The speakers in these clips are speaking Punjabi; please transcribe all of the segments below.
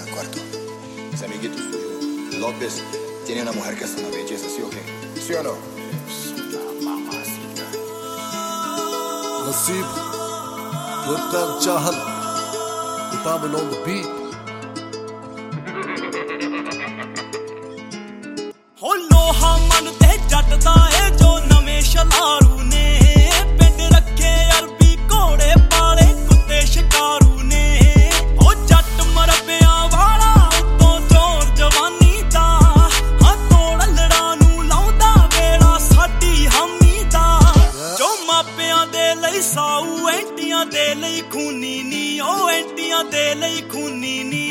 el cuarto. Ese amiguito suyo, López, tiene una mujer que es una belleza, ¿sí o qué? ¿Sí o no? Es una mamacita. Nasib, Gurkan Chahal, Utaman on the beat. ਹੋ ਲੋਹਾ ਮਨ ਤੇ ਜੱਟਦਾ ਏ ਜੋ ਨਵੇਂ ਸ਼ਲਾਰੂ ਨੇ ਪਿੰਡ ਰੱਖੇ ਅਰਬੀ ਘੋੜੇ ਪਾਲੇ ਕੁੱਤੇ ਸ਼ਿਕਾਰੂ ਨੇ ਹੋ ਜੱਟ ਮਰਬਿਆਂ ਵਾਲਾ ਉਤੋਂ ਜ਼ੋਰ ਜਵਾਨੀ ਦਾ ਹਾਂ ਤੋੜ ਲੜਾਂ ਨੂੰ ਲਾਉਂਦਾ ਵੇਲਾ ਸਾਡੀ ਹਾਮੀ ਦਾ ਜੋ ਮਾਪਿਆਂ ਦੇ ਲਈ ਸਾਊ ਐਂਟੀਆਂ ਦੇ ਲਈ ਖੂਨੀ ਨੀ ਉਹ ਐਂਟੀਆਂ ਦੇ ਲਈ ਖੂਨੀ ਨੀ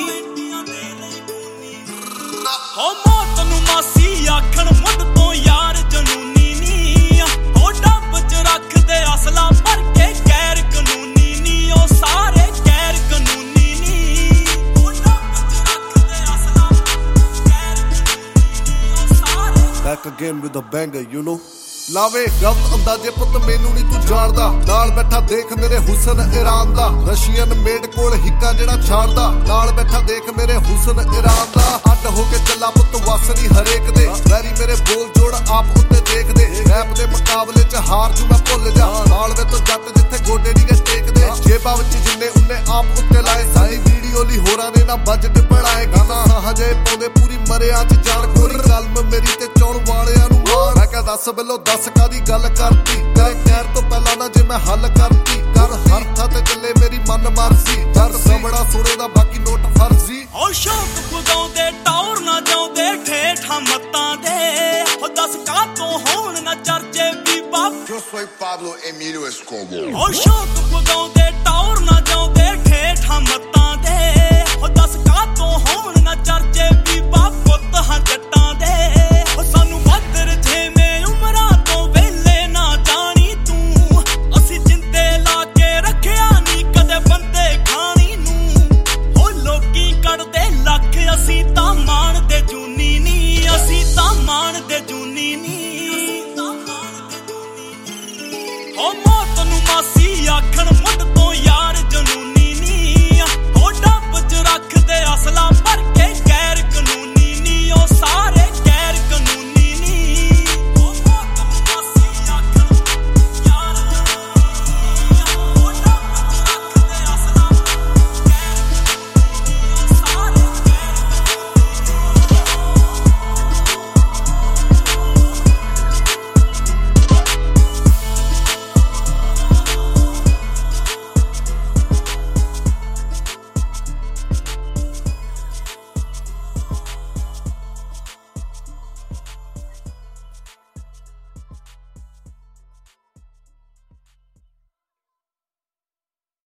ਹੋ ਮੌਤ ਨੂੰ ਮਾਸੀ ਆਖਣ ਮੁੱਢ ਤੋਂ ਯਾਰ ਜਨੂਨੀ ਨੀ ਹੋ ਡੱਬ ਚ ਰੱਖਦੇ ਅਸਲਾ ਭਰ ਕੇ ਗੈਰ ਕਾਨੂੰਨੀ ਨੀ ਉਹ ਸਾਰੇ ਗੈਰ ਕਾਨੂੰਨੀ ਨੀ ਹੋ ਡੱਬ ਚ ਰੱਖਦੇ ਅਸਲਾ ਗੈਰ ਕਾਨੂੰਨੀ ਨੀ ਉਹ ਸਾਰੇ Back again with a banger, you know. ਲਾਵੇ ਗਲਤ ਅੰਦਾਜ਼ੇ ਪੁੱਤ ਮੈਨੂੰ ਨਹੀਂ ਤੂੰ ਜਾਣਦਾ ਨਾਲ ਬੈਠਾ ਦੇਖ ਮੇਰੇ ਹੁਸਨ ਈਰਾਨ ਦਾ ਰਸ਼ੀਅਨ ਮੇਡ ਕੋਲ ਹਿੱਕਾ ਜਿਹੜਾ ਛਾੜਦਾ ਨਾਲ ਬੈਠਾ ਦੇਖ ਮੇਰੇ ਹੁਸਨ ਈਰਾਨ ਦਾ ਅੱਡ ਹੋ ਕੇ ਚੱਲਾ ਪੁੱਤ ਵਸ ਨਹੀਂ ਹਰੇਕ ਦੇ ਵੈਰੀ ਮੇਰੇ ਬੋਲ ਜੋੜ ਆਪ ਉੱਤੇ ਦੇਖਦੇ ਰੈਪ ਦੇ ਮੁਕਾਬਲੇ ਚ ਹਾਰ ਜੂ ਮੈਂ ਭੁੱਲ ਜਾ ਨਾਲ ਵੇ ਤੋਂ ਜੱਟ ਜਿੱਥੇ ਗੋਡੇ ਨਹੀਂ ਗੇ ਟੇਕਦੇ ਜੇਬਾਂ ਵਿੱਚ ਜਿੰਨੇ ਉਹਨੇ ਆਪ ਉੱਤੇ ਲਾਏ ਸਾਰੀ ਵੀਡੀਓ ਲਈ ਹੋਰਾਂ ਨੇ ਨਾ ਬਜਟ ਬਣਾਏ ਗਾਣਾ ਹਜੇ ਪਾਉਂਦੇ ਪੂਰੀ ਮਰਿਆਂ ਚ ਜਾਣ ਕੋਈ ਕਲਮ ਮੇਰੀ ਤੇ ਚੌਣ ਵਾਲਿਆਂ ਨੂੰ ਮਾਰ ਮੈਂ ਕਿਹਾ ਦੱਸ ਬਿੱਲੋ ਦੱਸ ਕਾਦੀ ਗੱਲ ਕਰਤੀ ਤੇਰੇ ਕਹਿਰ ਤੋਂ ਪਹਿਲਾਂ ਨਾ ਜੇ ਮੈਂ ਹੱਲ ਕਰਤੀ ਕਰ ਹਰ ਥਾਂ ਤੇ ਚੱਲੇ ਮੇਰੀ ਮਨ ਮਰਜ਼ੀ ਜਦ ਸਮੜਾ ਸੁਣੇ ਦਾ ਬਾਕੀ ਨੋਟ ਫਰਜ਼ੀ ਹੋ ਸ਼ੌਕ ਪੁਗਾਉਂਦੇ ਟੌਰ ਨਾ ਜਾਉਂਦੇ ਠੇਠਾਂ ਮੱਤਾਂ ਦੇ ਹੋ ਦੱਸ ਕਾ ਤੋਂ ਹੋਣ ਨਾ ਚਰਚੇ ਵੀ ਬਾਪ Yo soy Pablo Emilio Escobar. ਹੋ ਸ਼ੌਕ ਪੁਗਾਉਂਦੇ